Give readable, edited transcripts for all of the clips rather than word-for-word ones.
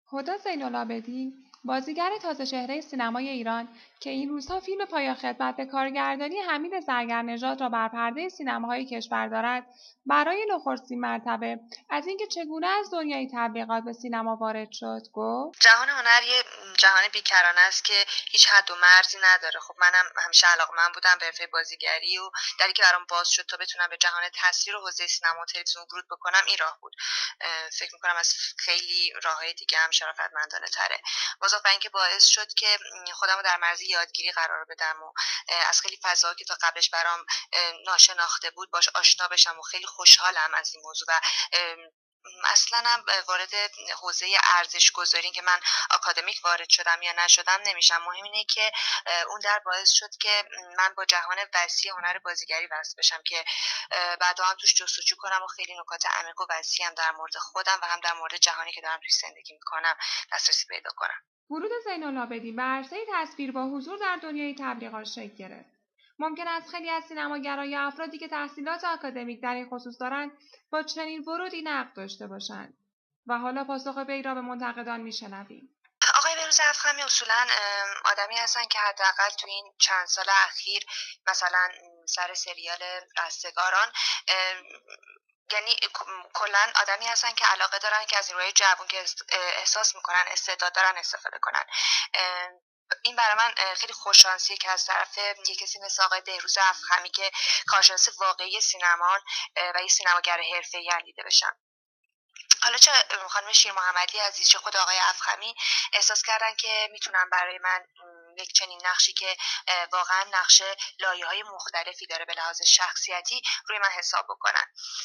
هدی زین‌العابدین، بازیگر تازه‌چهره سینمای ایران که این روزها فیلم پایان خدمت به کارگردانی حمید زرگرنژاد را بر پرده سینماهای کشور دارد، برای نخستین مرتبه از اینکه چگونه از دنیای تبلیغات به سینما وارد شد گفت. جهان هنر یه جهان بیکرانه است که هیچ حد و مرزی نداره. خب منم همیشه علاقه‌مند بودم به حرفه بازیگری و دری که برام باز شد تا بتونم به جهان تصویر و حوزه سینما و تلویزیون ورود بکنم این راه بود. فکر می‌کنم از خیلی راه‌های دیگه هم شرافتمندانه تره. مضاف بر اینکه باعث شد که خودم رو در معرض یادگیری قرار بدم و از خیلی فضاها که تا قبلش برام ناشناخته بود باش آشنا بشم و خیلی خوشحالم از این موضوع و اصلا هم وارد حوزه ارزش گذاری که من آکادمیک وارد شدم یا نشدم نمیشم. مهم اینه که اون در باعث شد که من با جهان وسیع هنر بازیگری وصل بشم که بعدا هم توش جستجو کنم و خیلی نکات عمیق و وسیع هم در مورد خودم و هم در مورد جهانی که دارم توش زندگی میکنم دسترسی پیدا کنم. ورود زین‌العابدین به عرصه تصویر با حضور در دنیای تبلیغات شکل گرفت. ممکن است خیلی از سینماگران یا افرادی که تحصیلات آکادمیک در این خصوص دارند با چنین ورودی نقد داشته باشند و حالا پاسخ وی را به منتقدان میشنویم. آقای بهروز افخمی اصولا آدمی هستن که حداقل تو این چند سال اخیر مثلا سر سریال رستگاران یعنی کلا آدمی هستن که علاقه دارن که از نیروهای جوان که احساس میکنن استعداد دارن استفاده کنن. این برای من خیلی خوششانسیه که از طرف یه کسی مثل آقای بهروز افخمی که کارشناس واقعی سینمان و یه سینماگر حرفه‌ای هم دیده بشم. حالا چه خانم شیر محمدی عزیز چه خود آقای افخمی احساس کردن که میتونن برای من یک چنین نقشی که واقعا نقش لایه‌های مختلفی داره به لحاظ شخصیتی روی من حساب بکنن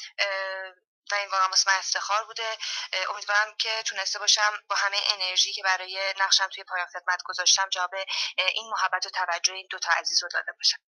و این واقعا واسه من افتخار بوده. امیدوارم که تونسته باشم با همه انرژی که برای نقشم توی پایان خدمت گذاشتم جواب این محبت و توجه این دوتا عزیز رو داده باشم.